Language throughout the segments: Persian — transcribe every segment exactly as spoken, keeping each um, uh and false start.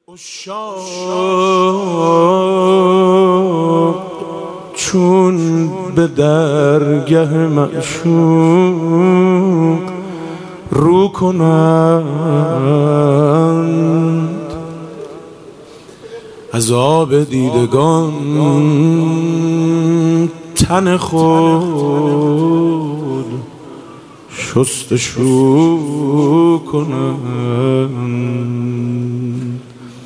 عشاق چون به درگه معشوق رو کنند، عذاب دیدگان تن خود شستشو کنند.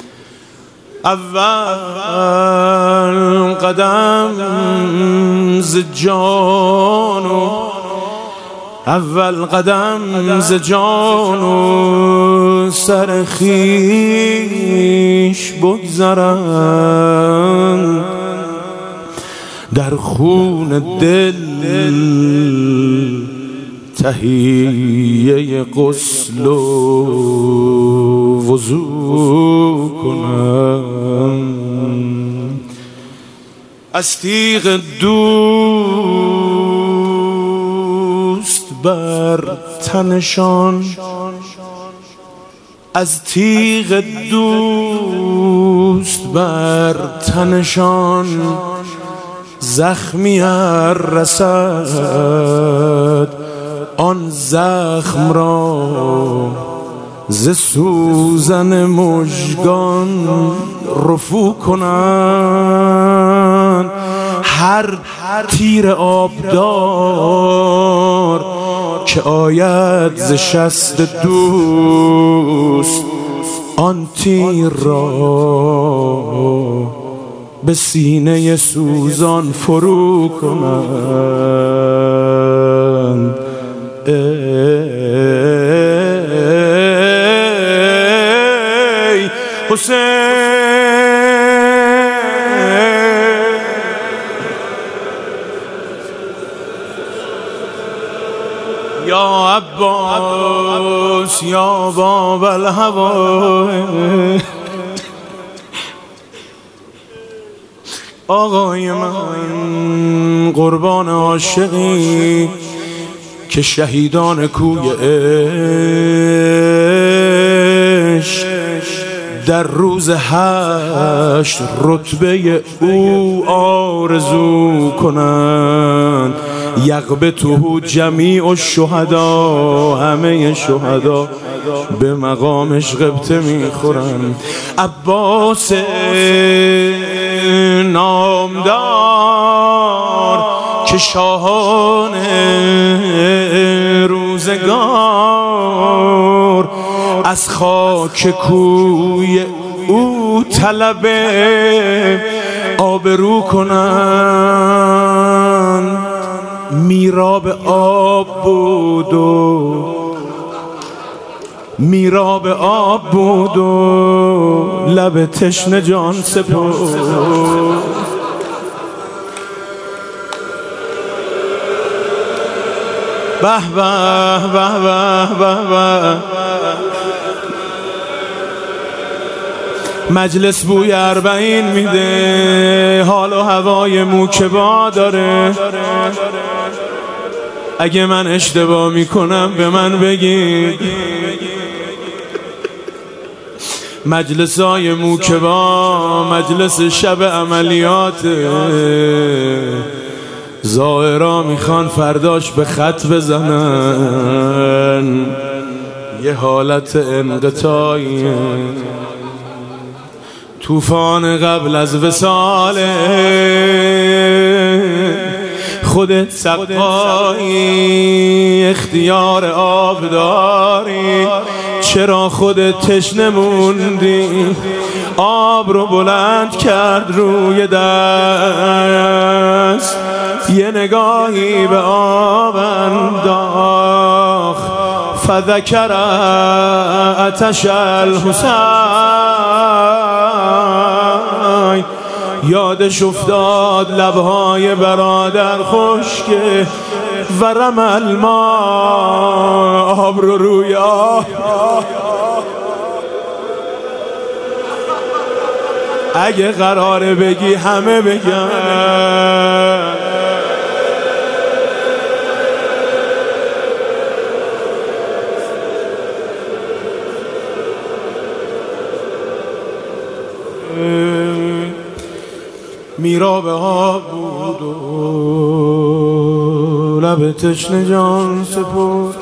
اول قدم ز جان و اول قدم ز جان و سر خویش بگذرند، در خون دل تهیه غسل و وضو کنند. از تیغ دوست بر تنشان، از تیغ دوست بر تنشان زخمی ار رسد، آن زخم را ز سوزن مژگان رفو کنند. هر تیر آبدار که آید ز شست دوست، آن تیر را به سینه سوزان فرو کنند. ای حسین یا عباس یا باب الهوای، آقای من قربان عاشقی که شهیدان کوی عشق در روز حشر رتبه او آرزو کنند. یغبطه جمیع الشهدا، همه شهدا به مقامش غبطه میخورند. عباس نامدار که شاهان روزگار از خاک کوی او طلب آبرو کنند. میراب آب بود و میراب آب بود و لب تشنه جان سپرد. به به به به به به مجلس بوی اربعین میده، حال و هوای موکبا داره. اگه من اشتباه میکنم به من بگید. مجلس های موکبا مجلس شب عملیات، زائرا میخوان فرداش به خط بزنن. یه حالت انقطاعی، طوفان قبل از وصاله. خودت سقایی، اختیار آب داری، چرا خودت تشنه موندی؟ آب رو بلند کرد روی دست، یه نگاهی به آب انداخت. فذکر آتش الحسین، یادش افتاد لبهای برادر خشکه. و رمل ما، آب رو روی آب. اگه قراره بگی همه بگن. میرابه ها بود و لب تشنه جان سپرد،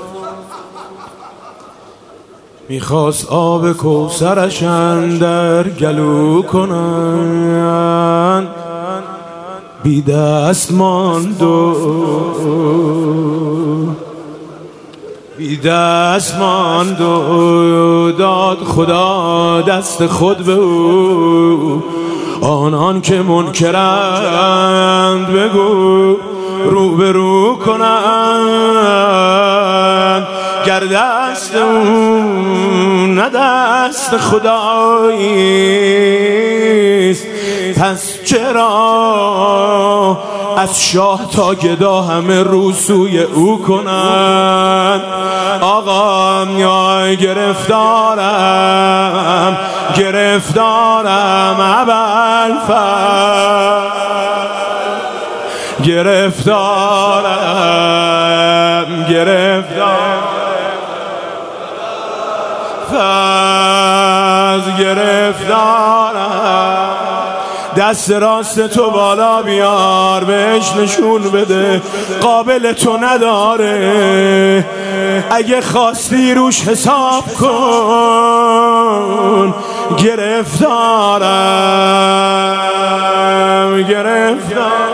میخواست آب کوثرش اندر گلو کنن، بی دست ماند و بی دست ماند و داد خدا دست خود به او. آنان که منکرند بگو رو به رو کنند، گر دست اون نه دست خداییست، پس چرا از شاه تا گدا همه رو سوی او کنند؟ آقا میای گرفتارم گرفتارم ابوالفضل، گرفتارم گرفتارم فضل، گرفتارم. دست راست تو بالا بیار بهش نشون بده قابل تو نداره، اگه خواستی روش حساب کن. گرفتارم گرفتارم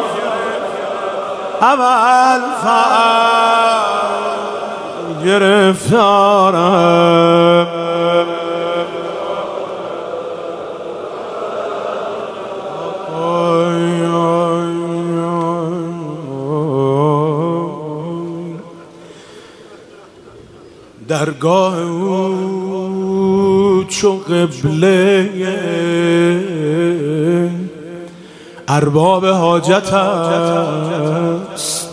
ابوالفضل، گرفتارم. درگاه او چون قبله ارباب حاجت است،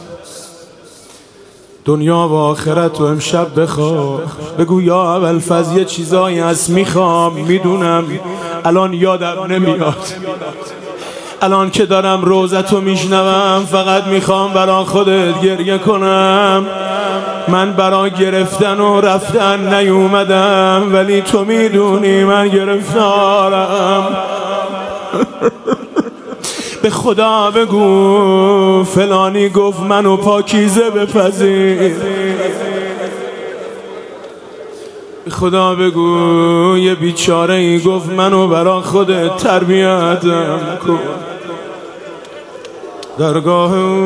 دنیا و آخرت و امشب بخواه. بگو یا ابوالفضل یه چیزایی هست میخوام، میدونم الان یادم نمیاد، الان که دارم روزتو میشنوم فقط میخوام برا خودت گریه کنم. من برا گرفتن و رفتن نیومدم، ولی تو میدونی من گرفتارم. به خدا بگو فلانی گفت منو پاکیزه بپذیر، به خدا بگو یه بیچاره ای گفت منو برا خودت تربیتم کن. درگاه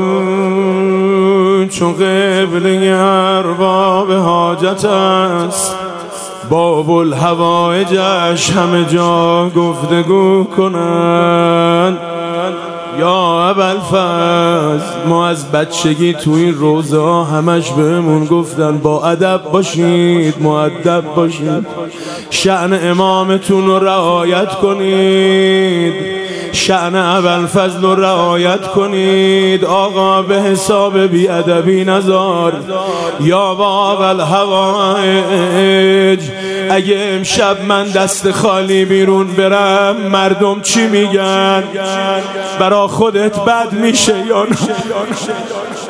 چون قبله ارباب حاجت است، باب الحوائجش همه جا گفتگو کنند. یا ابوالفضل ما از بچگی تو این روزا همش بهمون گفتن با ادب باشید، مؤدب باشید، شأن امامتون رو رعایت کنید، شأن ابوالفضل رو رعایت کنید. آقا به حساب بی ادبی نذار. یا باب الحوائج اگه امشب من دست خالی بیرون برم مردم چی میگن؟ برا خودت بد میشه یا نه؟